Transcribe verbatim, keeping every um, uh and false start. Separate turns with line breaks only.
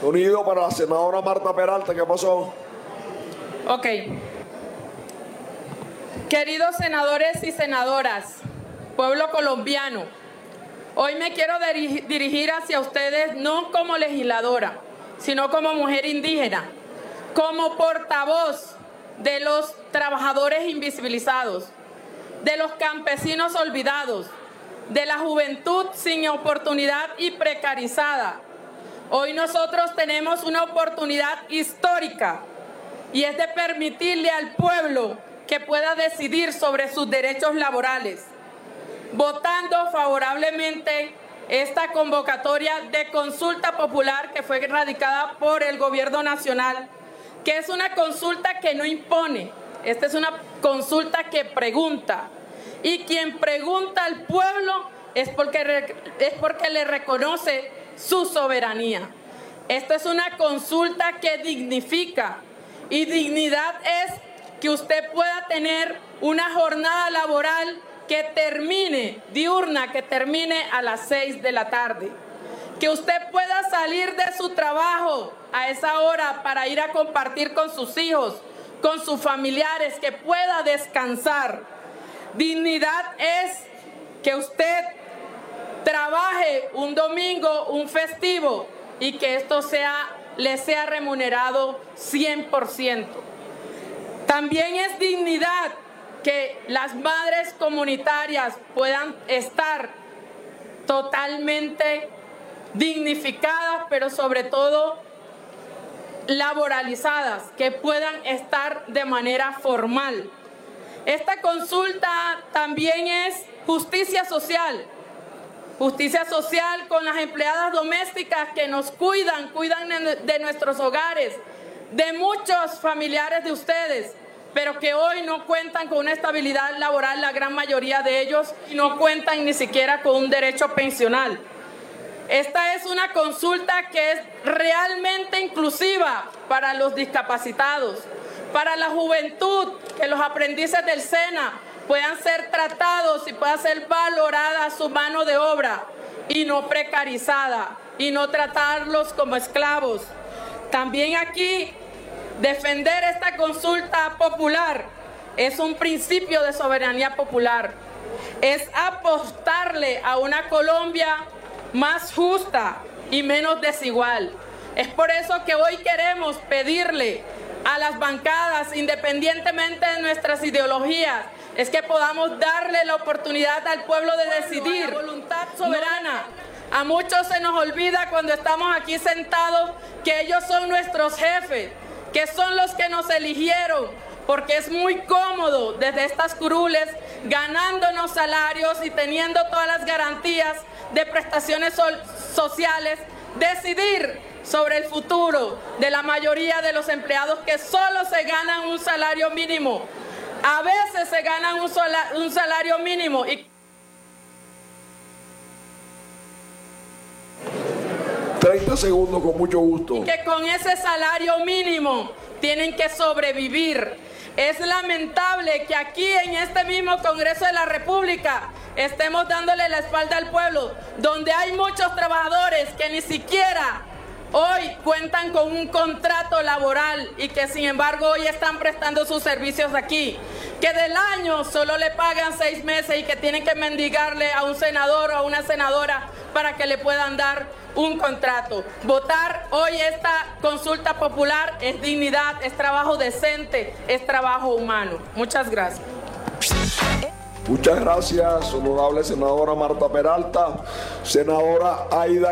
Sonido para la senadora Marta Peralta. ¿Qué pasó?
Ok. Queridos senadores y senadoras, pueblo colombiano, hoy me quiero dirigir hacia ustedes no como legisladora, sino como mujer indígena, como portavoz de los trabajadores invisibilizados, de los campesinos olvidados, de la juventud sin oportunidad y precarizada. Hoy nosotros tenemos una oportunidad histórica y es de permitirle al pueblo que pueda decidir sobre sus derechos laborales, votando favorablemente esta convocatoria de consulta popular que fue radicada por el gobierno nacional, que es una consulta que no impone, esta es una consulta que pregunta, y quien pregunta al pueblo es porque, es porque le reconoce su soberanía. Esta es una consulta que dignifica, y dignidad es que usted pueda tener una jornada laboral que termine, diurna, que termine a las seis de la tarde. Que usted pueda salir de su trabajo a esa hora para ir a compartir con sus hijos, con sus familiares, que pueda descansar. Dignidad es que usted trabaje un domingo, un festivo, y que esto sea, le sea remunerado cien por ciento. También es dignidad que las madres comunitarias puedan estar totalmente dignificadas, pero sobre todo laboralizadas, que puedan estar de manera formal. Esta consulta también es justicia social. Justicia social con las empleadas domésticas que nos cuidan, cuidan de nuestros hogares, de muchos familiares de ustedes, pero que hoy no cuentan con una estabilidad laboral, la gran mayoría de ellos, y no cuentan ni siquiera con un derecho pensional. Esta es una consulta que es realmente inclusiva para los discapacitados, para la juventud, que los aprendices del SENA puedan ser tratados y pueda ser valorada su mano de obra y no precarizada, y no tratarlos como esclavos. También aquí, defender esta consulta popular es un principio de soberanía popular. Es apostarle a una Colombia más justa y menos desigual. Es por eso que hoy queremos pedirle a las bancadas, independientemente de nuestras ideologías, es que podamos darle la oportunidad al pueblo de decidir, voluntad soberana. A muchos se nos olvida cuando estamos aquí sentados que ellos son nuestros jefes, que son los que nos eligieron, porque es muy cómodo desde estas curules, ganándonos salarios y teniendo todas las garantías de prestaciones so- sociales, decidir sobre el futuro de la mayoría de los empleados que solo se ganan un salario mínimo. A veces se ganan un, sola- un salario mínimo y
treinta segundos, con mucho gusto.
que con ese salario mínimo tienen que sobrevivir. Es lamentable que aquí en este mismo Congreso de la República estemos dándole la espalda al pueblo, donde hay muchos trabajadores que ni siquiera hoy cuentan con un contrato laboral y que sin embargo hoy están prestando sus servicios aquí, que del año solo le pagan seis meses y que tienen que mendigarle a un senador o a una senadora para que le puedan dar un contrato. Votar hoy esta consulta popular es dignidad, es trabajo decente, es trabajo humano. Muchas gracias.
Muchas gracias, honorable senadora Marta Peralta. Senadora Aida